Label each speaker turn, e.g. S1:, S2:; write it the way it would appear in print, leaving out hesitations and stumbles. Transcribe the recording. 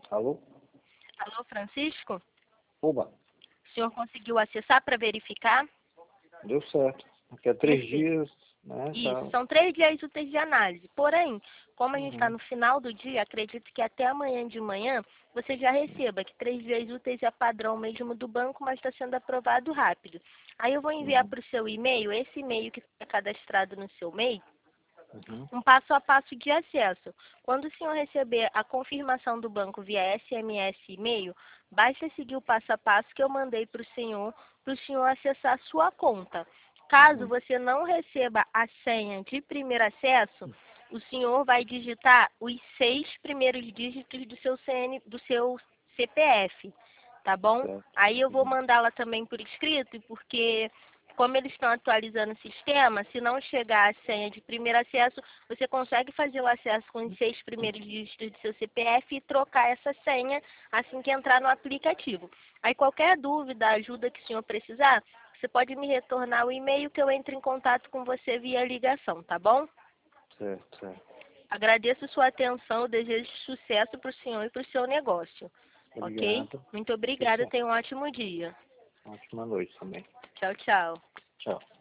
S1: Alô?
S2: Alô, Francisco?
S1: Oba,
S2: O senhor conseguiu acessar para verificar?
S1: deu certo. Daqui a 3
S2: Perfeito.
S1: dias, né?
S2: Isso, são 3 dias úteis de análise. Porém, como a gente está
S1: Uhum.
S2: no final do dia, acredito que até amanhã de manhã você já receba, que 3 dias úteis é padrão mesmo do banco, mas está sendo aprovado rápido. Aí eu vou enviar
S1: Uhum.
S2: para o seu e-mail, esse e-mail que está cadastrado no seu e-mail,
S1: Uhum.
S2: um passo a passo de acesso. Quando o senhor receber a confirmação do banco via SMS e e-mail, basta seguir o passo a passo que eu mandei para o senhor acessar a sua conta. Caso
S1: Uhum.
S2: você não receba a senha de primeiro acesso, o senhor vai digitar os 6 primeiros dígitos do seu CPF, tá bom?
S1: Certo.
S2: Aí eu vou
S1: Uhum.
S2: mandá-la também por escrito, porque como eles estão atualizando o sistema, se não chegar a senha de primeiro acesso, você consegue fazer o acesso com os 6 primeiros dígitos do seu CPF e trocar essa senha assim que entrar no aplicativo. Aí qualquer dúvida, ajuda que o senhor precisar, você pode me retornar o e-mail que eu entro em contato com você via ligação, tá bom?
S1: Certo, certo.
S2: Agradeço sua atenção, desejo sucesso para o senhor e para o seu negócio, ok?
S1: Obrigado.
S2: Muito
S1: Tudo
S2: obrigada,
S1: certo.
S2: tenha um ótimo dia.
S1: Ótima noite também.
S2: Tchau, tchau.
S1: Tchau.